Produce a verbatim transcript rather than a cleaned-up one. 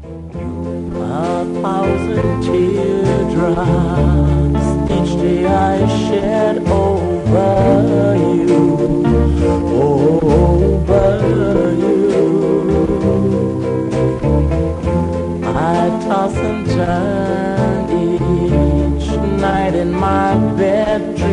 A thousand teardrops each day I shed over you, over you. I toss and turn each night in my bed,